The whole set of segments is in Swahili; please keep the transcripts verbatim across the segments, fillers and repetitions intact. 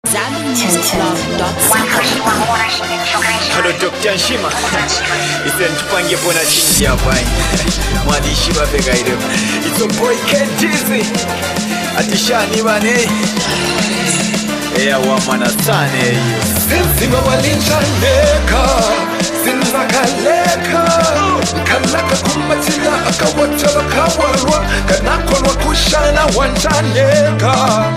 Hello Doctor Shima. Isen tupange pona chingi hapa. Mwandishi wa Vega ile. It's a boy Ken Dizzy. Atishani bane. Eya wa mwana sane hiyo. Sinzima walinchaneka, sinzakaleka. Kalaka kumatila akawatala kawarwa. Kanakolwa kushana wanchaneka.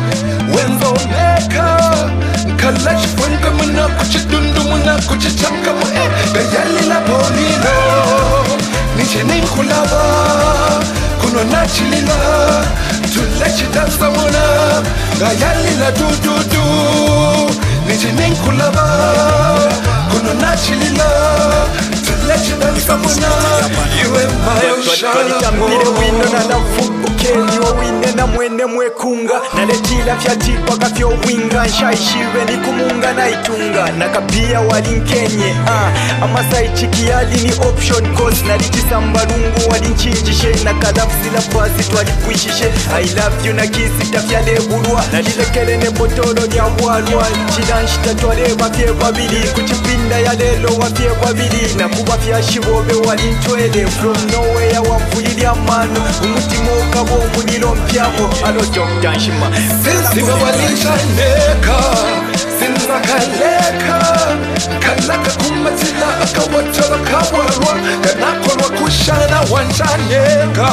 Wenzoneka. Kalash funka muna kuchidundu muna kuchichanka mu eh Gayali la polino Niche ninkulaba Kuno nachilila Tulechi dansa muna Gayali la du du du Niche ninkulaba Kuno nachilila Tulechi dansa muna Iwe mayo shalamo wino na nafubuke Niwa wine na mwene mwekunga Naletila fyatipa kafyo winga Nshaishiwe ni kumunga na itunga Nakapia walinkenye ah. Amasai chiki yali ni option cost Nalitisa mbarungu walinchinjishe Nakadafzila fasi twalikuishishe I love you na kisi tafyale burwa Nalilekele ne botolo ni awalwa Chidanshita twale wafye wabili Kuchipinda ya lelo wafye wabili Nakuba fya shivobe walinchwele From nowhere wamfuyili amano Umutimo ukabo munilo mpyamo Alo Doctor Shima. Sinzima walinchaneka, sinzakaleka. Kalaka kumatila akawatala kawarwa. Kanakolwa kushana wanchaneka.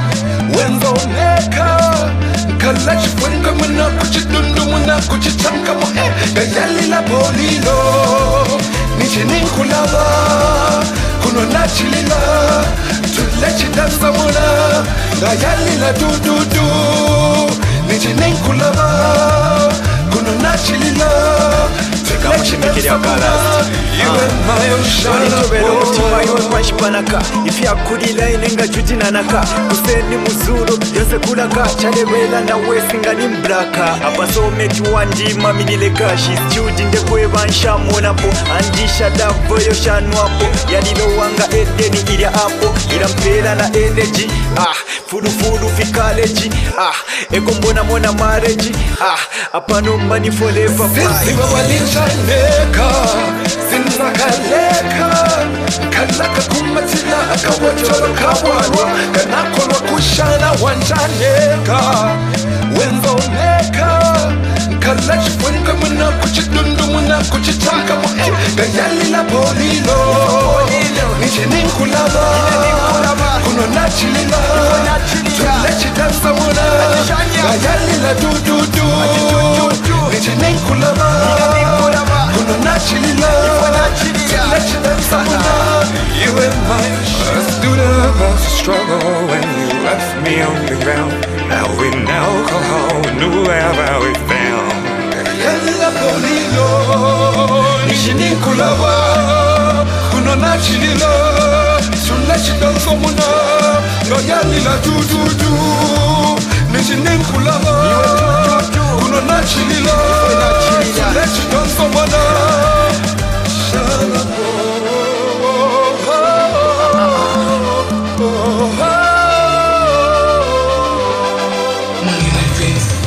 Wenzoneka. Kalachi funka muna kuchidundu muna kuchichanka mu eh Gayali la polino Niche ninkulaba Kuno nachilila Tulechi dansa muna Gayali la du du du Niche ninkulaba Kuno nachilila Tulechi dansa muna Iwe mayo shalamo Mutima iwe kwanshipanaka Ifya kulila inenga jujinanaka Kuseni muzuru yose kulaka Chalewela na wesinga ni mbraka Apasome tuwandi maminileka She's chudi nde kweba nshamonapo Andisha davo yo shanwapo Yalilo wanga edeni ilia apo Ila mpela na energy Ah, fulu fulu fikaleji Ah, eko mbona mona marriage Ah, apanomba ni forever Sinzima walinchaneka Sinzakaleka Kalaka kumatila akawatala kawarwa Kanakolwa kushana wanchaneka Wenzoneka Kalash funka muna kuchidundu muna kuchichanka mu eh Gayali la polino Niche ninkulaba Kuno nachilila Tulechi dansa muna Gayali la du du du Niche ninkulaba Kuno nachilila Tulechi dansa muna You and my Let's do the most struggle when you left me on the ground Now with alcohol, knew wherever we found Gayali la polino Niche ninkulaba Kuno nachilila Tulechi dansa muna Gayali la du du du Niche ninkulaba Kuno nachilila Tulechi dansa muna Shalabo Oh, oh, oh, oh.